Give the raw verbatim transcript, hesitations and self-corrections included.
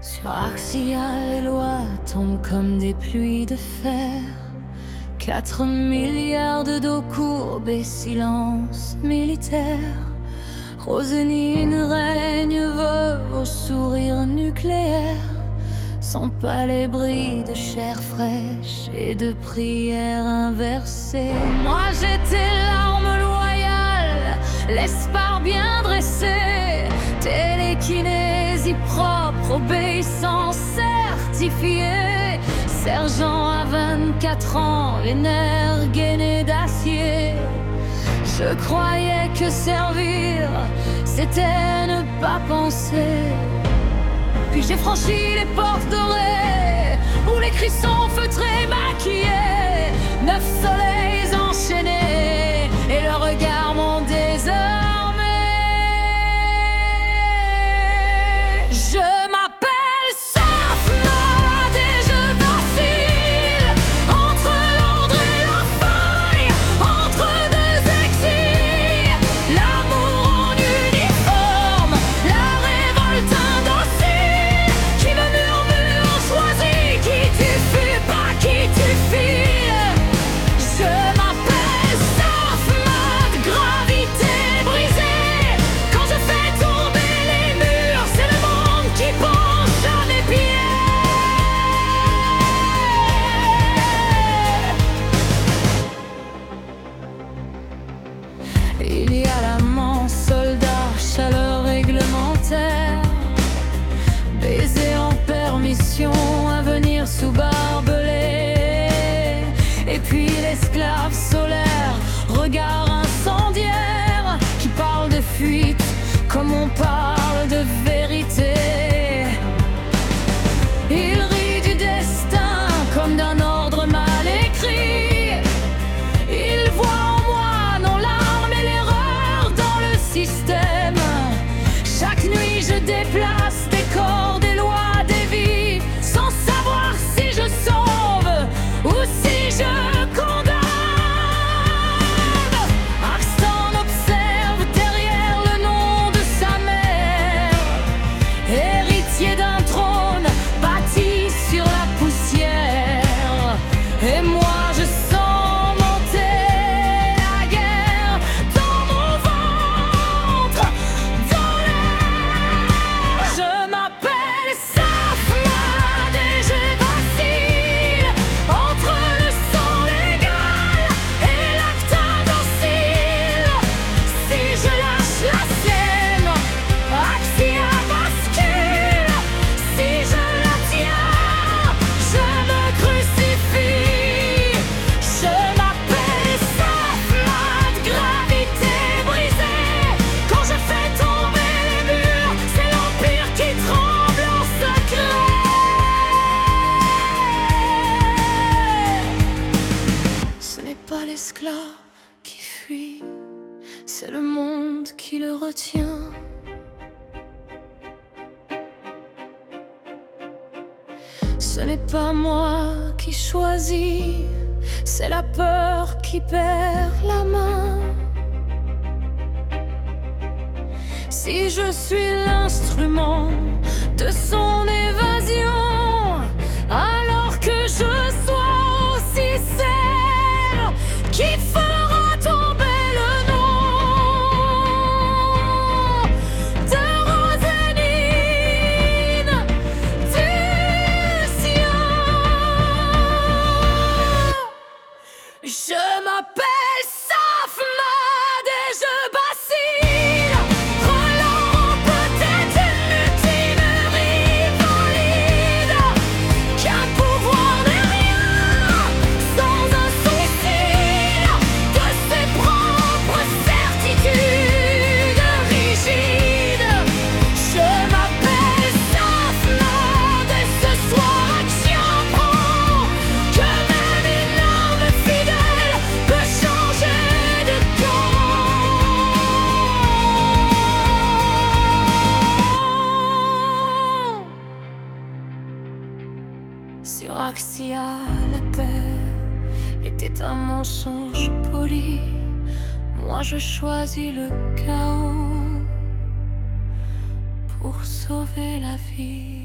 Sur Arxia, les lois tombent comme des pluies de fer. Quatre milliards de dos courbes et silence militaire. Rosenine règne, veut au sourire nucléaire. Son palais brille de chair fraîche et de prières inversées. Moi j'étais l'arme loyale, l'espar bien dressé, télékinésie propre, obéissance certifiée. Sergent à vingt-quatre ans, les nerfs gainés d'acier. Je croyais que servir, c'était ne pas penser. Puis j'ai franchi les portes dorées, où les cris sont feutrés, maquillés. Neuf soleils enchaînés, et le regard m'ont désarmé. Je m'appelle Safmad et je vacille entre l'ordre et la faille, entre deux exils. L'amour en uniforme, la révolte indocile, qui me murmure choisis qui tu fus, pas qui tu files. Je m'appelle Safmad, gravité brisée. Quand je fais tomber les murs, c'est le monde qui penche à mes pieds. Il y a l'amant, soldat, chaleur réglementaire, baiser en permission, à venir sous barbelé. Et puis l'esclave solaire, regard incendiaire, qui parle de fuite comme on parle de vérité. Il rit du destin comme d'un ordre mal écrit. Il voit en moi non l'arme et l'erreur dans le système. Chaque nuit je déplace des corps, des lois, des vies, sans savoir si je sauve ou si je condamne. Arstan observe derrière le nom de sa mère, héritier d'un trône bâti sur la poussière. Et moi je sens monter la guerre dans mon ventre, dans l'air. Je m'appelle Safmad et je vacille entre le sang légal et l'acte indocile. Si je lâche la sienne, Arxia bascule. Si je la tiens, je me crucifie. Je m'appelle Safmad, gravité brisée. Quand je fais tomber les murs, c'est l'empire qui tremble en secret. Ce n'est pas l'esclave qui fuit, c'est le monde qui le retient. Ce n'est pas moi qui choisis, c'est la peur qui perd la main. Si je suis l'instrument de son évasion, alors que je sois aussi celle qui fera tomber le nom de Rosenine du sien. Je m'appelle Safmad et je vacille. Relâche peut-être une mutinerie valide, qu'un pouvoir n'est rien sans un souci de ses propres certitudes rigides. Je m'appelle Safmad et ce soir action prend que même une arme fidèle peut changer de camp. Sur Arxia, la paix était un mensonge poli. Moi je choisis le chaos pour sauver la vie.